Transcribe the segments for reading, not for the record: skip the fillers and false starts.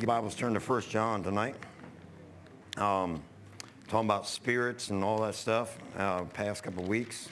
Bibles turn to 1 John tonight. Talking about spirits and all that stuff. Past couple of weeks,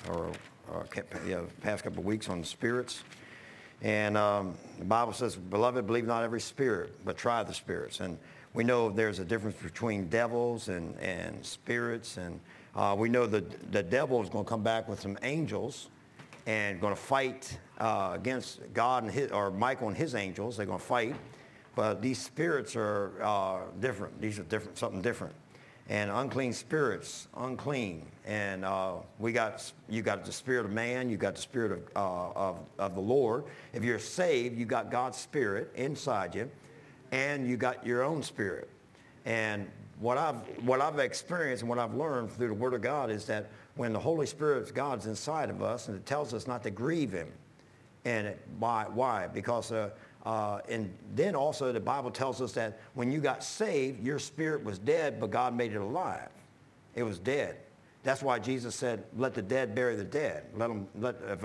past couple of weeks on spirits. And the Bible says, "Beloved, believe not every spirit, but try the spirits." And we know there's a difference between devils and spirits. And we know that the devil is going to come back with some angels and going to fight against God and Michael and his angels. They're going to fight. But these spirits are different. These are different, something different. And unclean spirits, unclean. And you got the spirit of man. You got the spirit of the Lord. If you're saved, you got God's spirit inside you, and you got your own spirit. And what I've experienced and what I've learned through the Word of God is that when the Holy Spirit, God's inside of us, and it tells us not to grieve Him. And why? Because and then also the Bible tells us that when you got saved, your spirit was dead, but God made it alive. It was dead. That's why Jesus said, "Let the dead bury the dead." If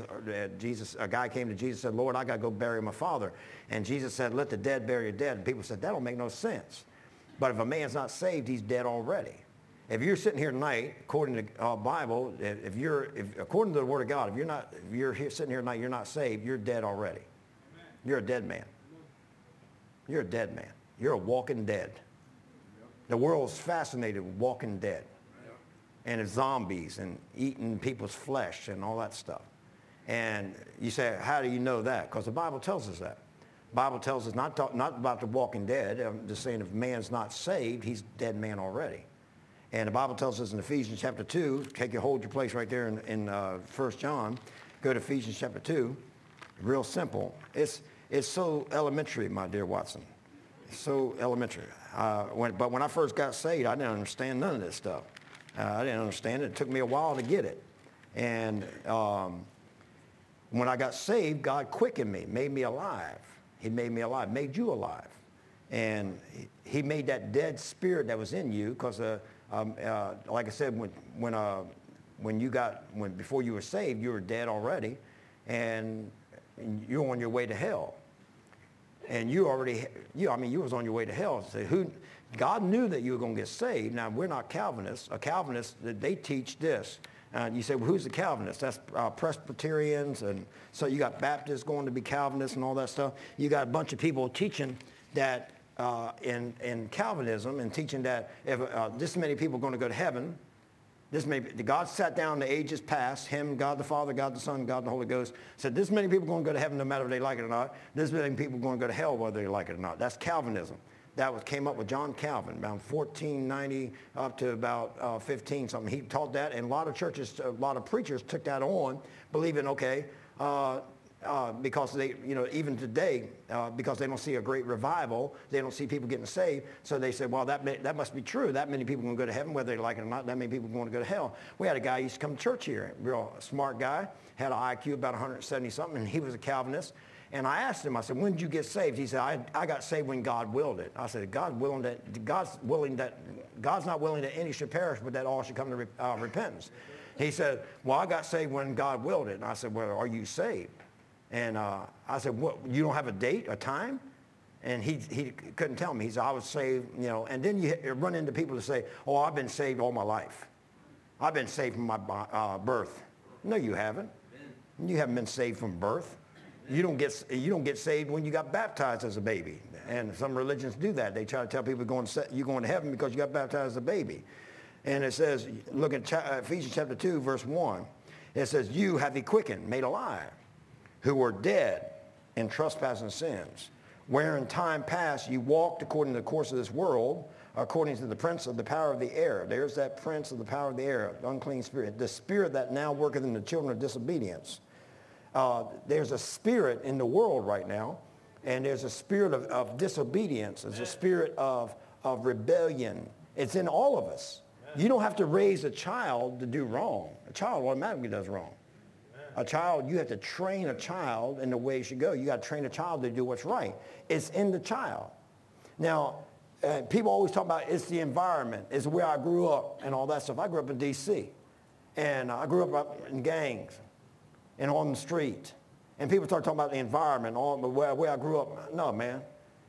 a guy came to Jesus and said, "Lord, I got to go bury my father," and Jesus said, "Let the dead bury your dead," and people said, "That don't make no sense." But if a man's not saved, he's dead already. If you're sitting here tonight, according to Bible, according to the Word of God, if you're sitting here tonight, you're not saved, you're dead already. You're a dead man. You're a dead man. You're a walking dead. The world's fascinated with walking dead. And it's zombies and eating people's flesh and all that stuff. And you say, how do you know that? Because the Bible tells us that. The Bible tells us not about the walking dead. I'm just saying if man's not saved, he's a dead man already. And the Bible tells us in Ephesians chapter 2, hold your place right there in 1 John, go to Ephesians chapter 2, real simple. It's so elementary, my dear Watson. It's so elementary. But when I first got saved, I didn't understand none of this stuff. I didn't understand it. It took me a while to get it. And when I got saved, God quickened me, made me alive. He made me alive, made you alive. And he made that dead spirit that was in you, because like I said, before you were saved, you were dead already, and you're on your way to hell. And you was on your way to hell. So God knew that you were going to get saved. Now, we're not Calvinists. A Calvinist, they teach this. You say, well, who's the Calvinists? That's Presbyterians. And so you got Baptists going to be Calvinists and all that stuff. You got a bunch of people teaching that in Calvinism, and teaching that if this many people are going to go to heaven, God sat down in the ages past, him, God the Father, God the Son, God the Holy Ghost, said this many people are going to go to heaven no matter if they like it or not. This many people are going to go to hell whether they like it or not. That's Calvinism. That came up with John Calvin, around 1490 up to about 15 something. He taught that, and a lot of churches, a lot of preachers took that on, believing, because they, even today, because they don't see a great revival, they don't see people getting saved, so they said, well, that must be true. That many people are going to go to heaven, whether they like it or not. That many people are going to go to hell. We had a guy who used to come to church here, real smart guy, had an IQ about 170 something, and he was a Calvinist. And I asked him, I said, when did you get saved? He said, I got saved when God willed it. I said, God's not willing that any should perish, but that all should come to repentance. He said, well, I got saved when God willed it. And I said, well, are you saved? And I said, what, you don't have a date, a time? And he couldn't tell me. He said, I was saved, And then you run into people that say, oh, I've been saved all my life. I've been saved from my birth. No, you haven't. You haven't been saved from birth. You don't get saved when you got baptized as a baby. And some religions do that. They try to tell people you're going to heaven because you got baptized as a baby. And it says, look at Ephesians chapter 2, verse 1. It says, you have he quickened, made alive, who were dead in trespasses and sins, where in time past you walked according to the course of this world, according to the prince of the power of the air. There's that prince of the power of the air, the unclean spirit, the spirit that now worketh in the children of disobedience. There's a spirit in the world right now, and there's a spirit of disobedience. There's a spirit of rebellion. It's in all of us. You don't have to raise a child to do wrong. A child automatically does wrong. A child, you have to train a child in the way it should go. You got to train a child to do what's right. It's in the child. Now, people always talk about it's the environment. It's where I grew up and all that stuff. I grew up in D.C. And I grew up in gangs and on the street. And people start talking about the environment, where I grew up. No, man.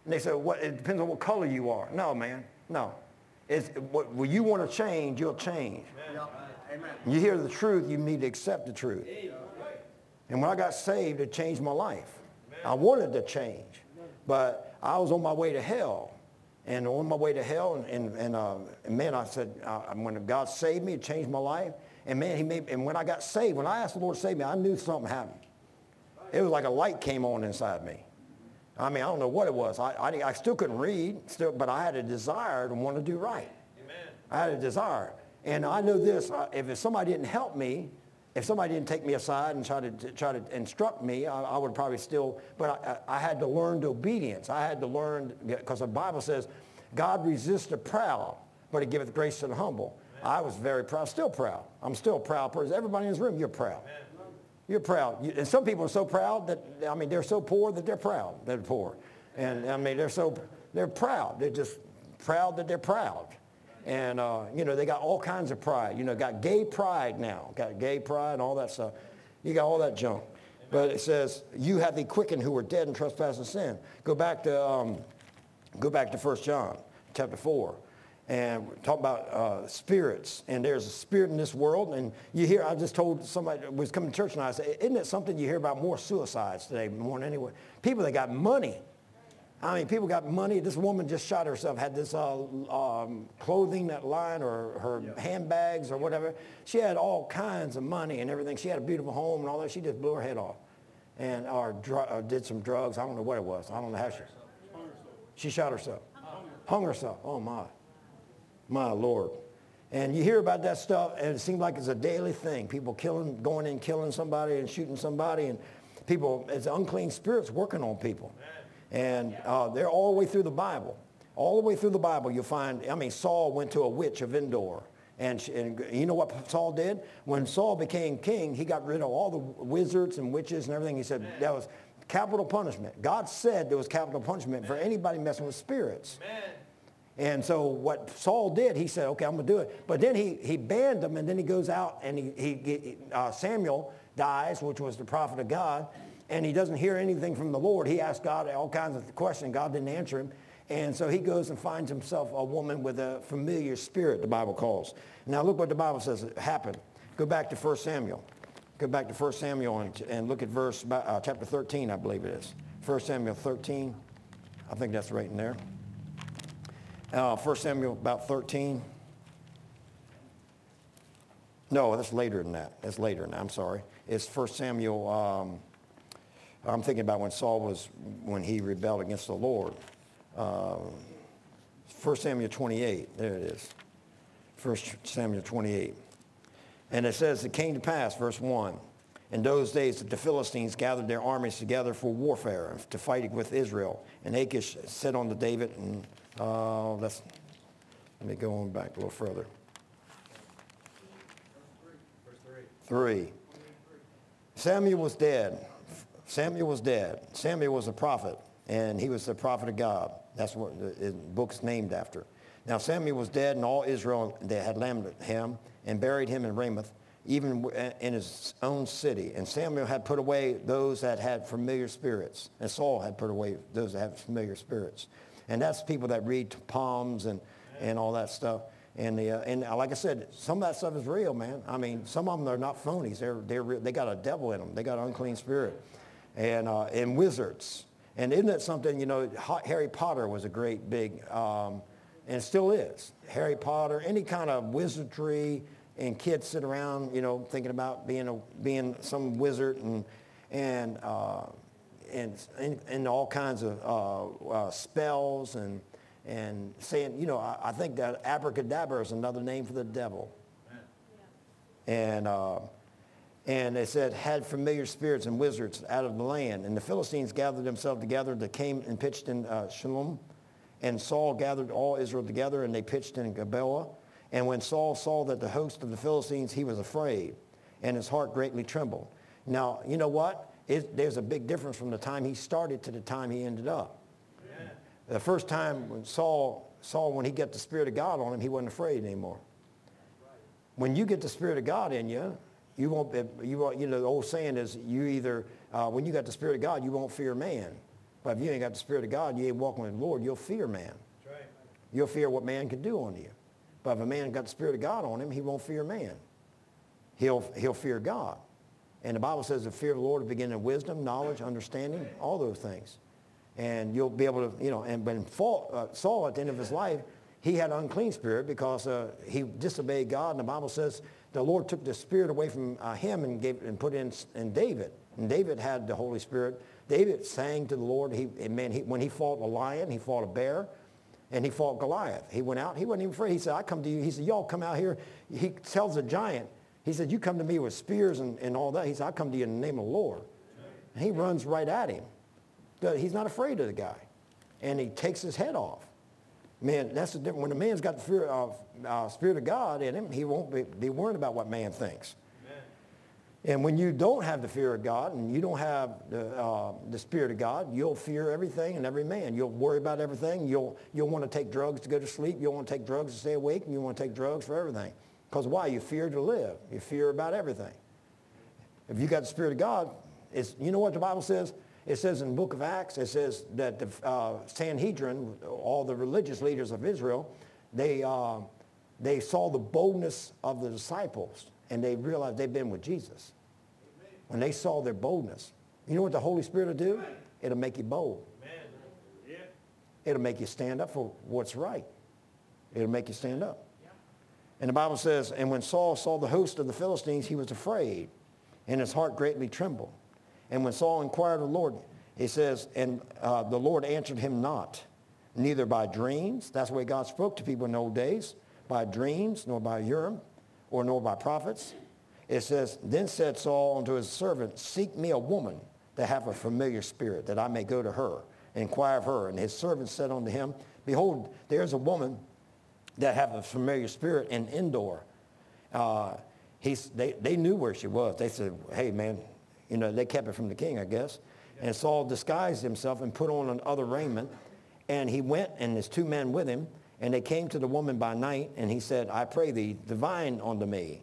And they say, what? It depends on what color you are. No, man, no. When you want to change, you'll change. Amen. You hear the truth, you need to accept the truth. And when I got saved, it changed my life. I wanted to change, but I was on my way to hell. And on my way to hell, and man, I said, when God saved me, it changed my life. And man, and when I got saved, when I asked the Lord to save me, I knew something happened. It was like a light came on inside me. I mean, I don't know what it was. I still couldn't read, but I had a desire to want to do right. Amen. I had a desire. And I know this, if somebody didn't help me, if somebody didn't take me aside and try to instruct me, I would probably still, but I had to learn the obedience. I had to learn, because the Bible says, God resists the proud, but he giveth grace to the humble. Amen. I was very proud, still proud. I'm still a proud person. Everybody in this room, you're proud. Amen. You're proud. And some people are so proud that, I mean, they're so poor that they're proud. They're poor. And, I mean, they're proud. They're just proud that they're proud. And, they got all kinds of pride. Got gay pride now. Got gay pride and all that stuff. You got all that junk. But it says, you have he quickened who were dead in trespass and sin. Go back to 1 John chapter 4. And talk about spirits. And there's a spirit in this world. And you hear, I just told somebody was coming to church and I said, isn't it something you hear about more suicides today more than anywhere? People that got money. I mean, people got money. This woman just shot herself, had this clothing that line or her handbags or whatever. She had all kinds of money and everything. She had a beautiful home and all that. She just blew her head off and or did some drugs. I don't know what it was. I don't know how she shot herself. Hung herself. Oh, my Lord. And you hear about that stuff, and it seems like it's a daily thing. People going in, killing somebody and shooting somebody, and people, it's unclean spirits working on people. And they're all the way through the Bible. All the way through the Bible, you'll find, Saul went to a witch of Endor. And you know what Saul did? When Saul became king, he got rid of all the wizards and witches and everything. He said that was capital punishment. God said there was capital punishment for anybody messing with spirits. Amen. And so what Saul did, he said, okay, I'm going to do it. But then he banned them, and then he goes out, and Samuel dies, which was the prophet of God, and he doesn't hear anything from the Lord. He asked God all kinds of questions. God didn't answer him. And so he goes and finds himself a woman with a familiar spirit, the Bible calls. Now look what the Bible says happened. Go back to 1 Samuel. Go back to 1 Samuel and look at chapter 13, I believe it is. 1 Samuel 13. I think that's right in there. 1 Samuel about 13. No, that's later than that. That's later than that. I'm sorry. It's 1 Samuel. I'm thinking about when he rebelled against the Lord. 1 Samuel 28. There it is. 1 Samuel 28. And it says, it came to pass, verse 1, in those days that the Philistines gathered their armies together for warfare to fight with Israel. And Achish said unto David, and let me go on back a little further. Verse 3. Samuel was dead. Samuel was a prophet, and he was the prophet of God. That's what the book's named after. Now Samuel was dead, and all Israel they had lamented him and buried him in Ramoth, even in his own city. And Samuel had put away those that had familiar spirits, and Saul had put away those that had familiar spirits. And that's people that read palms and all that stuff. And like I said, some of that stuff is real, man. I mean, some of them are not phonies. They're real. They got a devil in them. They got an unclean spirit. And wizards. And isn't that something, Harry Potter was a great big, and it still is. Harry Potter, any kind of wizardry, and kids sit around, thinking about being some wizard and all kinds of spells and saying, I think that abracadabra is another name for the devil. And they said, had familiar spirits and wizards out of the land. And the Philistines gathered themselves together. They came and pitched in Shalom. And Saul gathered all Israel together, and they pitched in Gilboa. And when Saul saw that the host of the Philistines, he was afraid, and his heart greatly trembled. Now, you know what? There's a big difference from the time he started to the time he ended up. Yeah. The first time when Saul, when he got the Spirit of God on him, he wasn't afraid anymore. When you get the Spirit of God in you, you won't, the old saying is you either, when you got the Spirit of God, you won't fear man. But if you ain't got the Spirit of God, you ain't walking with the Lord, you'll fear man. That's right. You'll fear what man can do on you. But if a man got the Spirit of God on him, he won't fear man. He'll fear God. And the Bible says the fear of the Lord is beginning in wisdom, knowledge, understanding, all those things. And you'll be able to, and when Saul at the end of his life, he had an unclean spirit because he disobeyed God. And the Bible says the Lord took the spirit away from him and put it in David. And David had the Holy Spirit. David sang to the Lord. When he fought a lion, he fought a bear, and he fought Goliath. He went out. He wasn't even afraid. He said, I come to you. He said, y'all come out here. He tells the giant, he said, you come to me with spears and all that. He said, I come to you in the name of the Lord. And he runs right at him. He's not afraid of the guy. And he takes his head off. Man, that's the difference. When a man's got the fear of, Spirit of God in him, he won't be worried about what man thinks. Amen. And when you don't have the fear of God and you don't have the Spirit of God, you'll fear everything and every man. You'll worry about everything. You'll want to take drugs to go to sleep. You'll want to take drugs to stay awake. And you want to take drugs for everything. Because why? You fear to live. You fear about everything. If you got the Spirit of God, you know what the Bible says? It says in the book of Acts, it says that the Sanhedrin, all the religious leaders of Israel, they saw the boldness of the disciples, and they realized they'd been with Jesus. When they saw their boldness, you know what the Holy Spirit will do? It'll make you bold. It'll make you stand up for what's right. It'll make you stand up. And the Bible says, and when Saul saw the host of the Philistines, he was afraid, and his heart greatly trembled. And when Saul inquired of the Lord, he says, and the Lord answered him not, neither by dreams. That's the way God spoke to people in the old days, by dreams, nor by Urim, nor by prophets. It says, then said Saul unto his servant, seek me a woman that hath a familiar spirit, that I may go to her and inquire of her. And his servant said unto him, behold, there's a woman that hath a familiar spirit in Endor. They knew where she was. They said, hey, man, they kept it from the king, I guess. And Saul disguised himself and put on another raiment. And he went, and his 2 men with him. And they came to the woman by night. And he said, I pray thee, divine unto me,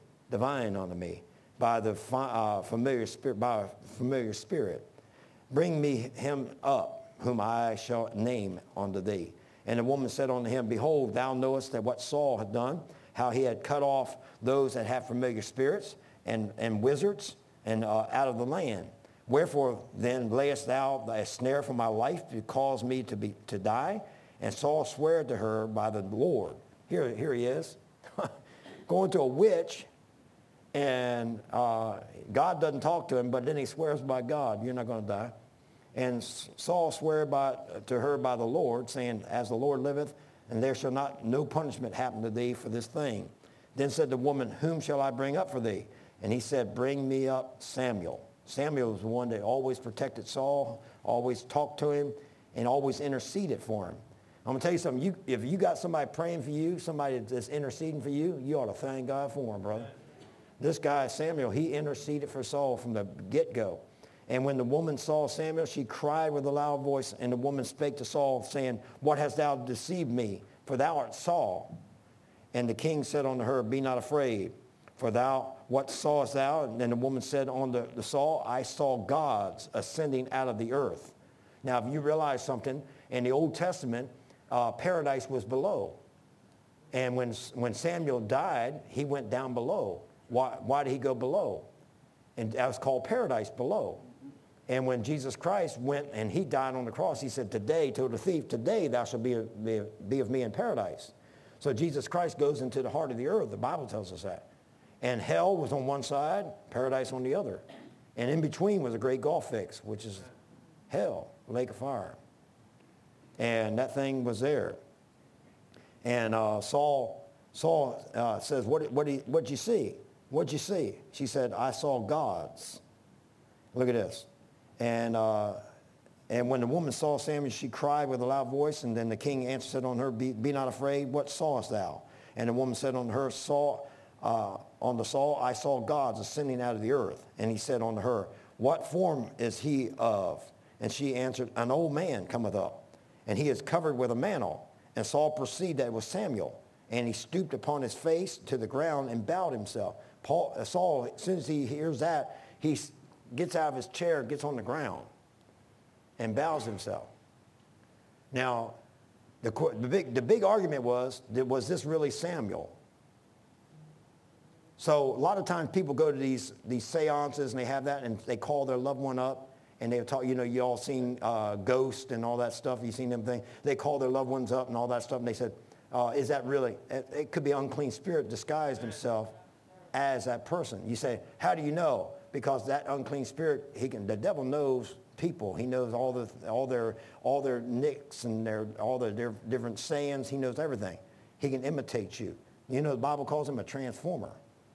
by the familiar spirit. Bring me him up, whom I shall name unto thee. And the woman said unto him, behold, thou knowest that what Saul had done, how he had cut off those that have familiar spirits and wizards, and out of the land. Wherefore then layest thou a snare for my life to cause me to die? And Saul sware to her by the Lord. Here he is, going to a witch, and God doesn't talk to him, but then he swears by God, you're not going to die. And Saul sware to her by the Lord, saying, as the Lord liveth, and there shall no punishment happen to thee for this thing. Then said the woman, whom shall I bring up for thee? And he said, bring me up Samuel. Samuel was the one that always protected Saul, always talked to him, and always interceded for him. I'm going to tell you something. If you got somebody praying for you, somebody that's interceding for you, you ought to thank God for him, brother. This guy, Samuel, he interceded for Saul from the get-go. And when the woman saw Samuel, she cried with a loud voice, and the woman spake to Saul, saying, what hast thou deceived me? For thou art Saul. And the king said unto her, be not afraid. For what sawest thou? And then the woman said unto the Saul, I saw gods ascending out of the earth. Now, if you realize something, in the Old Testament, paradise was below. And when Samuel died, he went down below. Why did he go below? And that was called paradise, below. And when Jesus Christ went and he died on the cross, he said, today, told the thief, today thou shalt be of me in paradise. So Jesus Christ goes into the heart of the earth. The Bible tells us that. And hell was on one side, paradise on the other. And in between was a great gulf fix, which is hell, lake of fire. And that thing was there. And Saul says, what'd you see? What'd you see? She said, I saw gods. Look at this. And when the woman saw Samuel, she cried with a loud voice. And then the king answered unto her, be not afraid. What sawest thou? And the woman said unto her, unto Saul, I saw gods ascending out of the earth. And he said unto her, what form is he of? And she answered, an old man cometh up, and he is covered with a mantle. And Saul perceived that it was Samuel. And he stooped upon his face to the ground and bowed himself. Saul, as soon as he hears that, he gets out of his chair, gets on the ground. and bows himself. Now, the big argument was this really Samuel? So a lot of times people go to these seances and they have that and they call their loved one up and they'll talk, you all seen Ghost and all that stuff. You seen them things. They call their loved ones up and all that stuff and they said, is that really? It could be unclean spirit disguised himself as that person. You say, how do you know? Because that unclean spirit, the devil knows people. He knows all their nicks and all their different sayings. He knows everything. He can imitate you. The Bible calls him a transformer.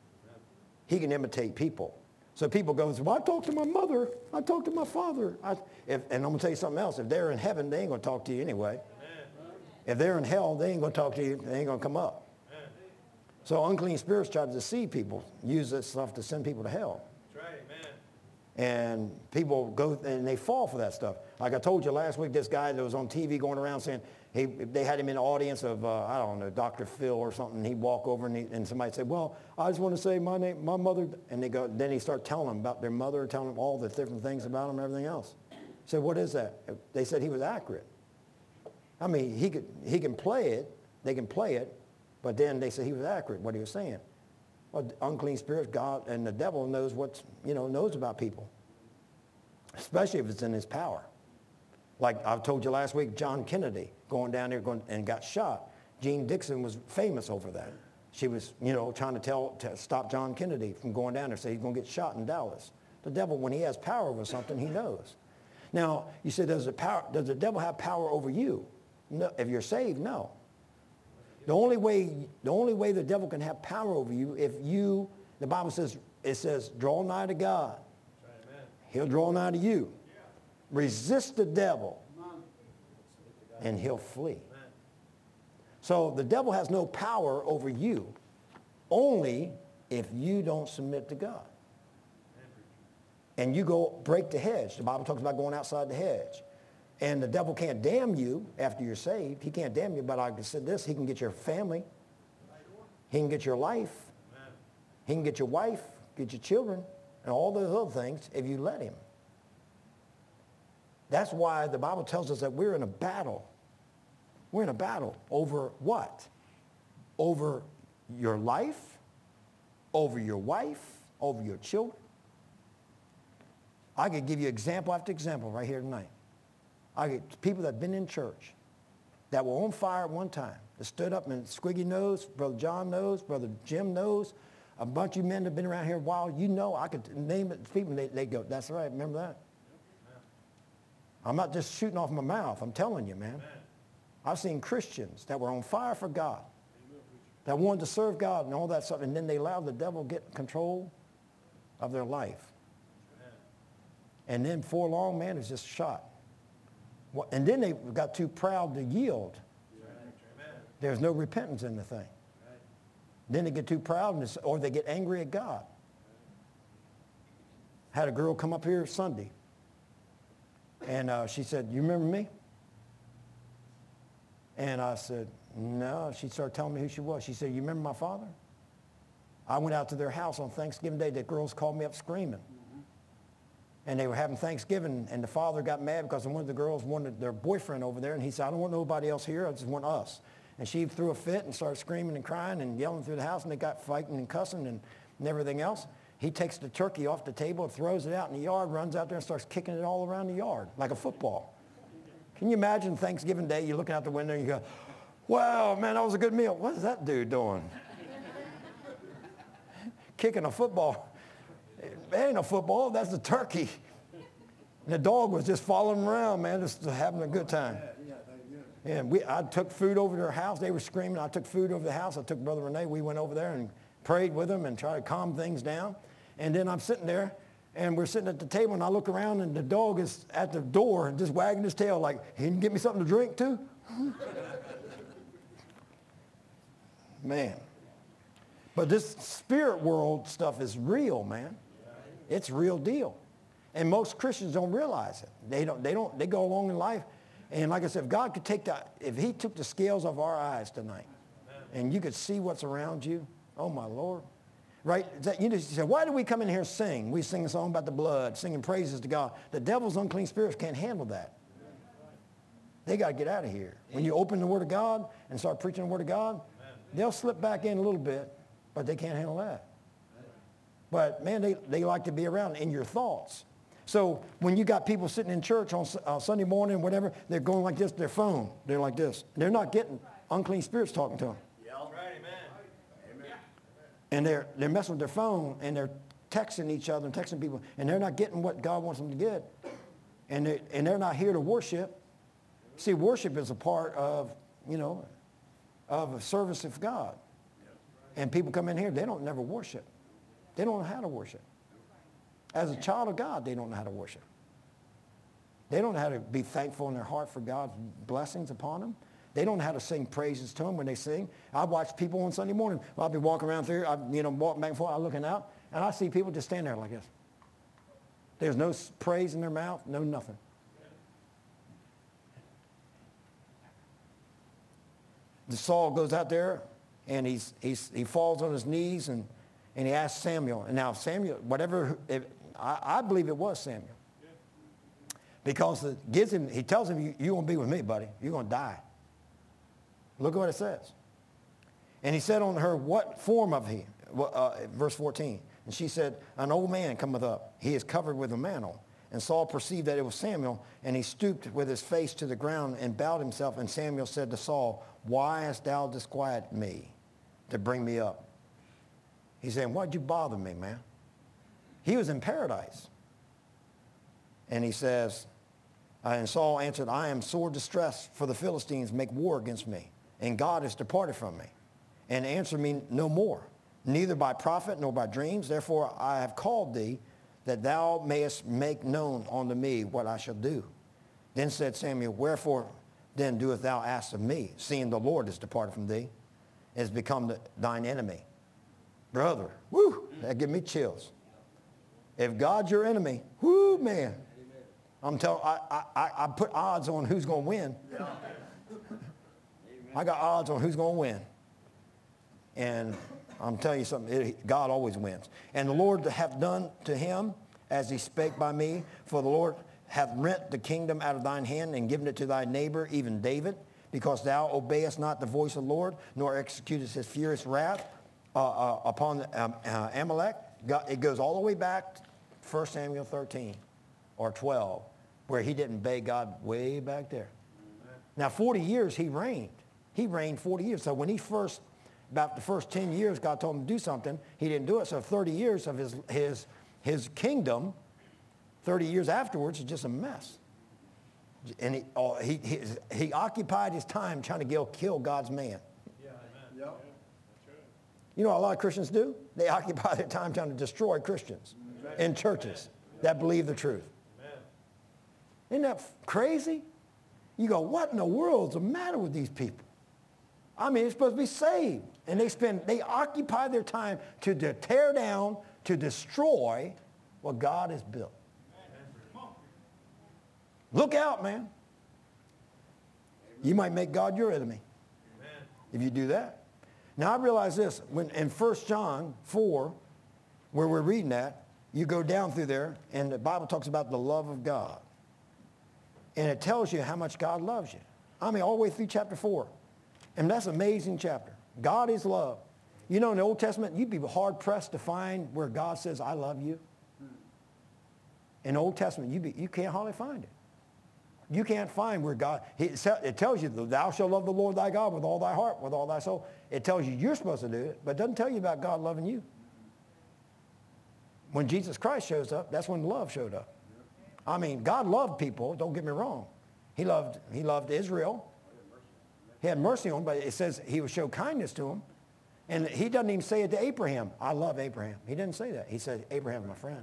He can imitate people. So people go, well, I talked to my mother. I talked to my father. And I'm going to tell you something else. If they're in heaven, they ain't going to talk to you anyway. If they're in hell, they ain't going to talk to you. They ain't going to come up. So unclean spirits try to deceive people, use this stuff to send people to hell. That's right, amen. And people go and they fall for that stuff. Like I told you last week, this guy that was on TV going around saying, they had him in the audience of, I don't know, Dr. Phil or something. He'd walk over and somebody said, well, I just want to say my name, my mother. And then he started telling them about their mother, telling them all the different things about them and everything else. He said, what is that? They said he was accurate. I mean, he can play it. They can play it. But then they said he was accurate, what he was saying. Well, unclean spirits, God, and the devil knows knows about people. Especially if it's in his power. Like I told you last week, John Kennedy going down there and got shot. Jean Dixon was famous over that. She was, trying to stop John Kennedy from going down there, say he's going to get shot in Dallas. The devil, when he has power over something, he knows. Now, you say, does the devil have power over you? No, if you're saved, no. The only way the devil can have power over you, the Bible says, draw nigh to God. Right, he'll draw nigh to you. Yeah. Resist the devil, and he'll flee. Amen. So the devil has no power over you, only if you don't submit to God. And you go break the hedge. The Bible talks about going outside the hedge. And the devil can't damn you after you're saved. He can't damn you, but like I said this, he can get your family. He can get your life. He can get your wife, get your children, and all those other things if you let him. That's why the Bible tells us that we're in a battle. We're in a battle over what? Over your life, over your wife, over your children. I could give you example after example right here tonight. I get people that have been in church that were on fire at one time, that stood up, and Squiggy knows, Brother John knows, Brother Jim knows, a bunch of men that have been around here a while. I could name it. People, they go, that's right, remember that? I'm not just shooting off my mouth. I'm telling you, man. I've seen Christians that were on fire for God, that wanted to serve God and all that stuff, and then they allowed the devil to get control of their life. And then before long, man, it's just shot. And then they got too proud to yield. There's no repentance in the thing. Then they get too proud, or they get angry at God. Had a girl come up here Sunday, and she said, you remember me? And I said, no. She started telling me who she was. She said, you remember my father? I went out to their house on Thanksgiving Day. The girls called me up screaming. And they were having Thanksgiving, and the father got mad because one of the girls wanted their boyfriend over there, and he said, I don't want nobody else here, I just want us. And she threw a fit and started screaming and crying and yelling through the house, and they got fighting and cussing and everything else. He takes the turkey off the table and throws it out in the yard, runs out there and starts kicking it all around the yard like a football. Can you imagine Thanksgiving Day, you're looking out the window and you go, wow, man, that was a good meal. What is that dude doing? Kicking a football. It ain't a football, that's a turkey. And the dog was just following him around, man, just having a good time. And I took food over to their house. They were screaming. I took food over to the house. I took Brother Renee. We went over there and prayed with them and tried to calm things down. And then I'm sitting there, and we're sitting at the table, and I look around, and the dog is at the door just wagging his tail like, he didn't get me something to drink too? Man. But this spirit world stuff is real, man. It's real deal. And most Christians don't realize it. They go along in life. And like I said, if God could if he took the scales off our eyes tonight, and you could see what's around you, oh my Lord. Right? You say, why do we come in here and sing? We sing a song about the blood, singing praises to God. The devil's unclean spirits can't handle that. They got to get out of here. When you open the Word of God and start preaching the Word of God, they'll slip back in a little bit, but they can't handle that. But, man, they like to be around in your thoughts. So when you got people sitting in church on Sunday morning, whatever, they're going like this, their phone. They're like this. They're not getting unclean spirits talking to them. And they're messing with their phone, and they're texting each other and texting people, and they're not getting what God wants them to get. And they're not here to worship. See, worship is a part of, of a service of God. And people come in here, they don't never worship. They don't know how to worship. As a child of God, they don't know how to worship. They don't know how to be thankful in their heart for God's blessings upon them. They don't know how to sing praises to him when they sing. I watch people on Sunday morning. I'll be walking around through, walking back and forth, I'm looking out, and I see people just stand there like this. There's no praise in their mouth, no nothing. The Saul goes out there, and he falls on his knees, and he asks Samuel. And now Samuel, I believe it was Samuel. Because he tells him, you're going to be with me, buddy. You're going to die. Look at what it says. And he said unto her, what form of he? Verse 14. And she said, an old man cometh up. He is covered with a mantle. And Saul perceived that it was Samuel, and he stooped with his face to the ground and bowed himself. And Samuel said to Saul, why hast thou disquieted me to bring me up? He's saying, why'd you bother me, man? He was in paradise. And he says, and Saul answered, I am sore distressed, for the Philistines make war against me, and God has departed from me, and answered me no more, neither by prophet nor by dreams. Therefore I have called thee, that thou mayest make known unto me what I shall do. Then said Samuel, wherefore then doest thou ask of me, seeing the Lord is departed from thee, and has become thine enemy? Brother, whoo, that give me chills. If God's your enemy, whoo, man. I'm telling, I put odds on who's going to win. I got odds on who's going to win. And I'm telling you something, God always wins. And the Lord hath done to him as he spake by me, for the Lord hath rent the kingdom out of thine hand and given it to thy neighbor, even David, because thou obeyest not the voice of the Lord, nor executest his furious wrath upon Amalek. It goes all the way back to 1 Samuel 13 or 12, where he didn't obey God way back there. Now, 40 years he reigned. He reigned 40 years. So when about the first 10 years, God told him to do something, he didn't do it. So 30 years of his kingdom, 30 years afterwards, is just a mess. And he occupied his time trying to kill God's man. Yeah, amen. Yep. You know what a lot of Christians do? They occupy their time trying to destroy Christians in churches that believe the truth. Isn't that crazy? You go, what in the world's the matter with these people? I mean, they're supposed to be saved. And they occupy their time to tear down, to destroy what God has built. Look out, man. You might make God your enemy if you do that. Now, I realize this. When in 1 John 4, where we're reading that, you go down through there, and the Bible talks about the love of God. And it tells you how much God loves you. I mean, all the way through chapter 4. And that's an amazing chapter. God is love. You know, in the Old Testament, you'd be hard-pressed to find where God says, I love you. In the Old Testament, you can't hardly find it. You can't find where God, it tells you, thou shalt love the Lord thy God with all thy heart, with all thy soul. It tells you you're supposed to do it, but it doesn't tell you about God loving you. When Jesus Christ shows up, that's when love showed up. I mean, God loved people, don't get me wrong. He loved Israel. He had mercy on them, but it says he would show kindness to them. And he doesn't even say it to Abraham. I love Abraham. He didn't say that. He said, Abraham's my friend.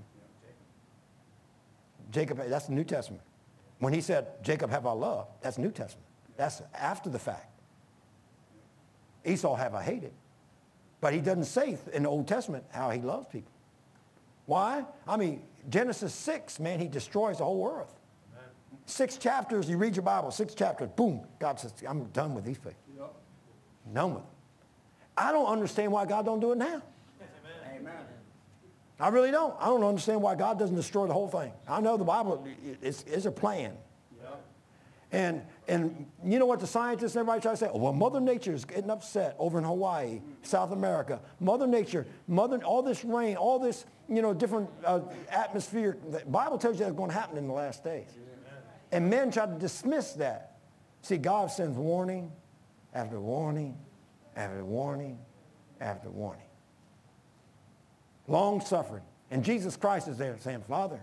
Jacob, that's the New Testament. When he said, Jacob have I loved, that's New Testament. That's after the fact. Esau have I hated. But he doesn't say in the Old Testament how he loves people. Why? I mean, Genesis 6, man, he destroys the whole earth. Amen. 6 chapters, you read your Bible, 6 chapters, boom, God says, I'm done with these people. Yep. Done with them. I don't understand why God don't do it now. Amen. I really don't. I don't understand why God doesn't destroy the whole thing. I know the Bible is a plan. Yep. And And you know what the scientists and everybody try to say? Oh, well, Mother Nature is getting upset over in Hawaii, South America. Mother Nature, all this rain, all this, different atmosphere. The Bible tells you that's going to happen in the last days. And men try to dismiss that. See, God sends warning after warning after warning after warning. Long suffering. And Jesus Christ is there saying, Father,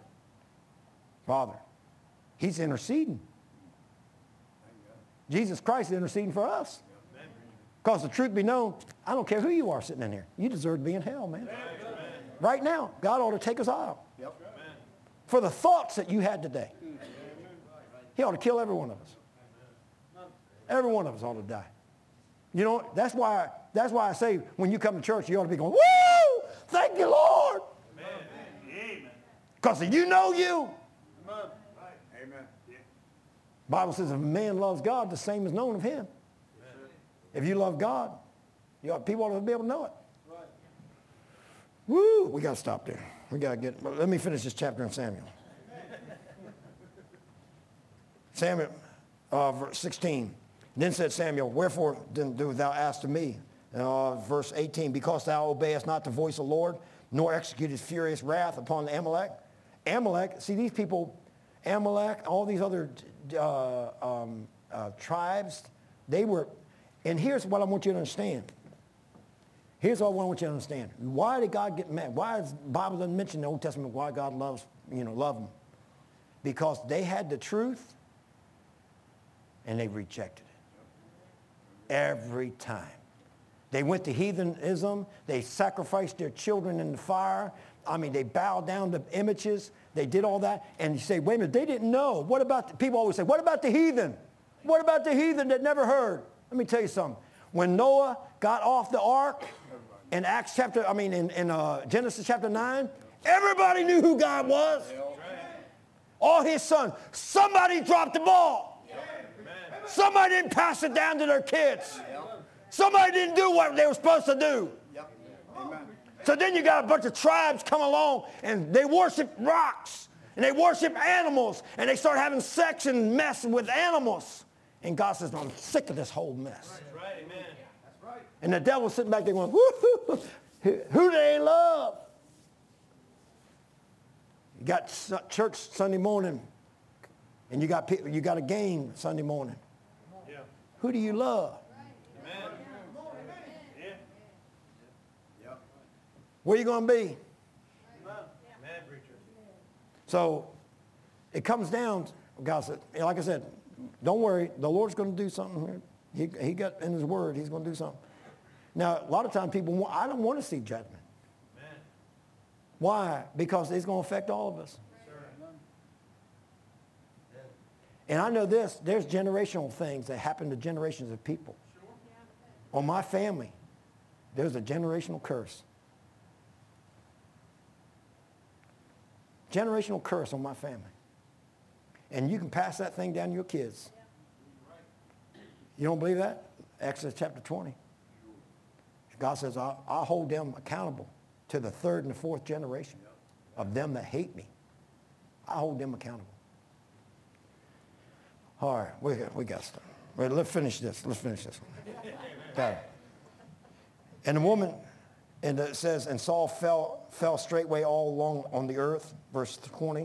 he's interceding. Jesus Christ is interceding for us. Because the truth be known, I don't care who you are sitting in here. You deserve to be in hell, man. Right now, God ought to take us out. For the thoughts that you had today. He ought to kill every one of us. Every one of us ought to die. You know, that's why I say when you come to church, you ought to be going, woo! Thank you, Lord. Because you know you. Amen. Bible says if a man loves God, the same is known of him. If you love God, people ought to be able to know it. Woo! We got to stop there. Let me finish this chapter in Samuel. Samuel, verse 16. Then said Samuel, wherefore then do thou ask of me? Verse 18, because thou obeyest not the voice of the Lord, nor executest furious wrath upon Amalek. Amalek, see these people, Amalek, all these other tribes, they were, and here's what I want you to understand. Here's what I want you to understand. Why did God get mad? Why does the Bible doesn't mention in the Old Testament why God love them? Because they had the truth and they rejected it. Every time. They went to heathenism. They sacrificed their children in the fire. They bowed down to images. They did all that. And you say, wait a minute, they didn't know. What about, people always say, what about the heathen? What about the heathen that never heard? Let me tell you something. When Noah got off the ark in Genesis chapter 9, everybody knew who God was. All his sons. Somebody dropped the ball. Somebody didn't pass it down to their kids. Somebody didn't do what they were supposed to do. So then you got a bunch of tribes come along and they worship rocks and they worship animals and they start having sex and mess with animals. And God says, I'm sick of this whole mess. That's right, amen. That's right. And the devil's sitting back there going, woo-hoo, who do they love? You got church Sunday morning and you got a game Sunday morning. Yeah. Who do you love? Amen. Yeah. Yep. Where you going to be? Amen, preacher. So it comes down, God said, like I said, don't worry, the Lord's going to do something here. He got in his word, he's going to do something. Now, a lot of times people, I don't want to see judgment. Amen. Why? Because it's going to affect all of us. And I know this, there's generational things that happen to generations of people. On my family, there's a generational curse. Generational curse on my family. And you can pass that thing down to your kids. You don't believe that? Exodus chapter 20. God says, I'll hold them accountable to the third and the fourth generation of them that hate me. I hold them accountable. All right, we got stuff. Right, let's finish this. Let's finish this one. Okay. And the woman, and it says, and Saul fell straightway all along on the earth, verse 20.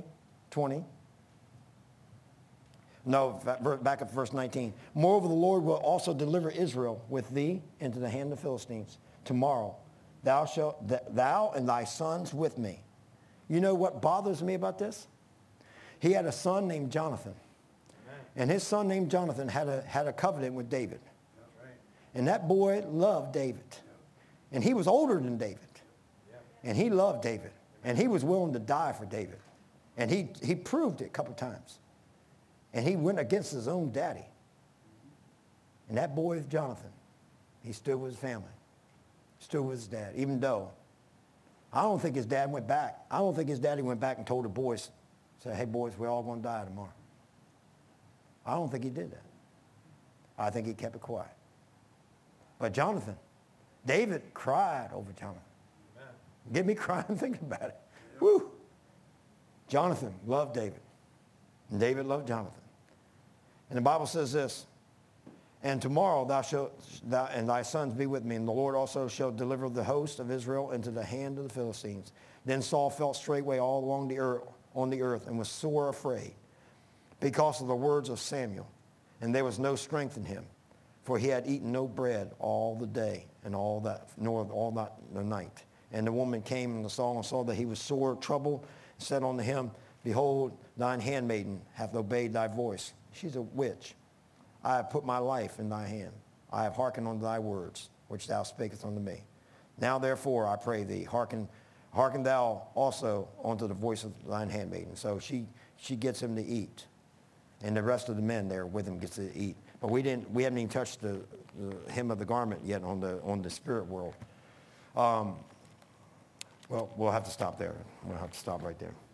No, back up to verse 19. Moreover, the Lord will also deliver Israel with thee into the hand of the Philistines. Tomorrow, thou and thy sons with me. You know what bothers me about this? He had a son named Jonathan. And his son named Jonathan had a covenant with David. And that boy loved David. And he was older than David. And he loved David. And he was willing to die for David. And he proved it a couple times. And he went against his own daddy. And that boy, Jonathan, he stood with his family. Stood with his dad, even though I don't think his dad went back. I don't think his daddy went back and told the boys, said, hey, boys, we're all going to die tomorrow. I don't think he did that. I think he kept it quiet. But Jonathan, David cried over Jonathan. Amen. Get me crying thinking about it. Yeah. Woo! Jonathan loved David. And David loved Jonathan. And the Bible says this, and tomorrow thou and thy sons be with me, and the Lord also shall deliver the host of Israel into the hand of the Philistines. Then Saul felt straightway all along on the earth and was sore afraid because of the words of Samuel. And there was no strength in him, for he had eaten no bread all the day and all that, nor all that the night. And the woman came and saw that he was sore troubled, and said unto him, Behold, thine handmaiden hath obeyed thy voice. She's a witch. I have put my life in thy hand. I have hearkened unto thy words, which thou spakest unto me. Now therefore, I pray thee, hearken thou also unto the voice of thine handmaiden. So she gets him to eat. And the rest of the men there with him gets to eat. But we haven't even touched the hem of the garment yet on the spirit world. Well, we'll have to stop there. We'll have to stop right there.